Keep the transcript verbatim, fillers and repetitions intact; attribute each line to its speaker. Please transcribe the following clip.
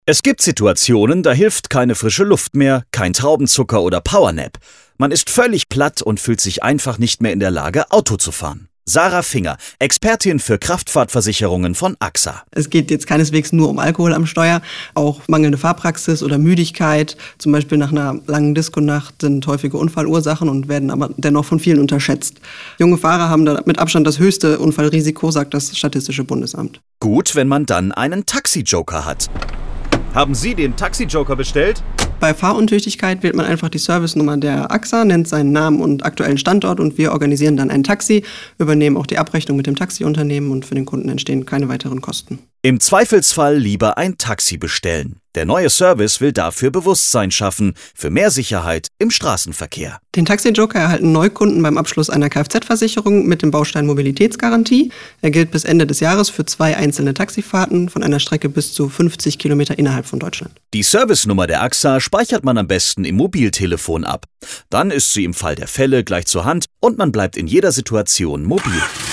Speaker 1: Es gibt Situationen, da hilft keine frische Luft mehr, kein Traubenzucker oder Powernap. Man ist völlig platt und fühlt sich einfach nicht mehr in der Lage, Auto zu fahren. Sarah Finger, Expertin für Kraftfahrtversicherungen von A X A.
Speaker 2: Es geht jetzt keineswegs nur um Alkohol am Steuer, auch mangelnde Fahrpraxis oder Müdigkeit, zum Beispiel nach einer langen Diskonacht, sind häufige Unfallursachen und werden aber dennoch von vielen unterschätzt. Junge Fahrer haben da mit Abstand das höchste Unfallrisiko, sagt das Statistische Bundesamt.
Speaker 1: Gut, wenn man dann einen Taxi-Joker hat. Haben Sie den Taxi-Joker bestellt?
Speaker 2: Bei Fahruntüchtigkeit wählt man einfach die Servicenummer der A X A, nennt seinen Namen und aktuellen Standort und wir organisieren dann ein Taxi, übernehmen auch die Abrechnung mit dem Taxiunternehmen und für den Kunden entstehen keine weiteren Kosten.
Speaker 1: Im Zweifelsfall lieber ein Taxi bestellen. Der neue Service will dafür Bewusstsein schaffen, für mehr Sicherheit im Straßenverkehr.
Speaker 2: Den Taxi-Joker erhalten Neukunden beim Abschluss einer Kfz-Versicherung mit dem Baustein Mobilitätsgarantie. Er gilt bis Ende des Jahres für zwei einzelne Taxifahrten von einer Strecke bis zu fünfzig Kilometer innerhalb von Deutschland.
Speaker 1: Die Servicenummer der A X A speichert man am besten im Mobiltelefon ab. Dann ist sie im Fall der Fälle gleich zur Hand und man bleibt in jeder Situation mobil.